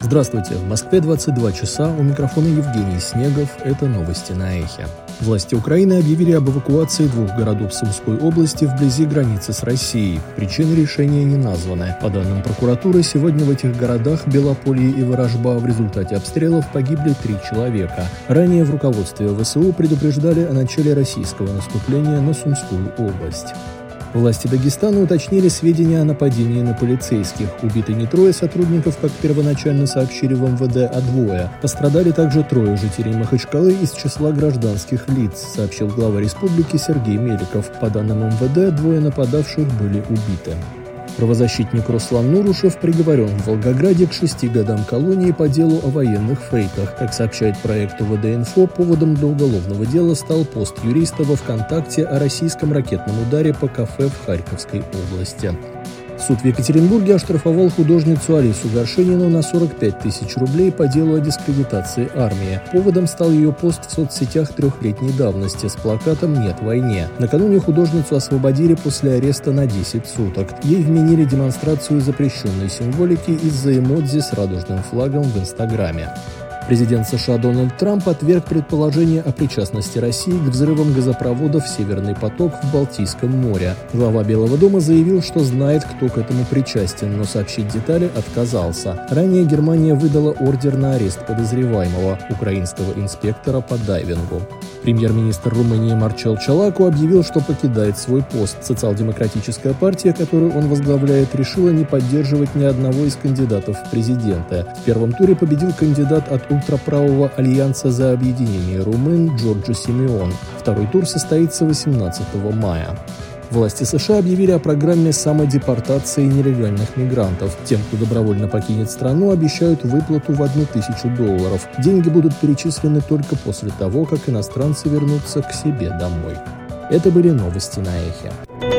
Здравствуйте, в Москве 22 часа, у микрофона Евгений Снегов, это новости на Эхе. Власти Украины объявили об эвакуации 2 городов Сумской области вблизи границы с Россией. Причины решения не названы. По данным прокуратуры, сегодня в этих городах Белополье и Ворожба в результате обстрелов погибли 3 человека. Ранее в руководстве ВСУ предупреждали о начале российского наступления на Сумскую область. Власти Дагестана уточнили сведения о нападении на полицейских. Убиты не 3 сотрудников, как первоначально сообщили в МВД, а 2. Пострадали также 3 жителей Махачкалы из числа гражданских лиц, сообщил глава республики Сергей Меликов. По данным МВД, 2 нападавших были убиты. Правозащитник Руслан Нурушев приговорен в Волгограде к 6 годам колонии по делу о военных фейках. Как сообщает проект УВД-Инфо, поводом для уголовного дела стал пост юриста во ВКонтакте о российском ракетном ударе по кафе в Харьковской области. Суд в Екатеринбурге оштрафовал художницу Алису Горшенину на 45 тысяч рублей по делу о дискредитации армии. Поводом стал ее пост в соцсетях 3-летней давности с плакатом «Нет войне». Накануне художницу освободили после ареста на 10 суток. Ей вменили демонстрацию запрещенной символики из-за эмодзи с радужным флагом в Инстаграме. Президент США Дональд Трамп отверг предположение о причастности России к взрывам газопроводов «Северный поток» в Балтийском море. Глава Белого дома заявил, что знает, кто к этому причастен, но сообщить детали отказался. Ранее Германия выдала ордер на арест подозреваемого, украинского инспектора по дайвингу. Премьер-министр Румынии Марчел Чолаку объявил, что покидает свой пост. Социал-демократическая партия, которую он возглавляет, решила не поддерживать ни одного из кандидатов в президенты. В первом туре победил кандидат от ультраправого альянса за объединение румын Джорджо Симеон. Второй тур состоится 18 мая. Власти США объявили о программе самодепортации нелегальных мигрантов. Тем, кто добровольно покинет страну, обещают выплату в $1000. Деньги будут перечислены только после того, как иностранцы вернутся к себе домой. Это были новости на Эхе.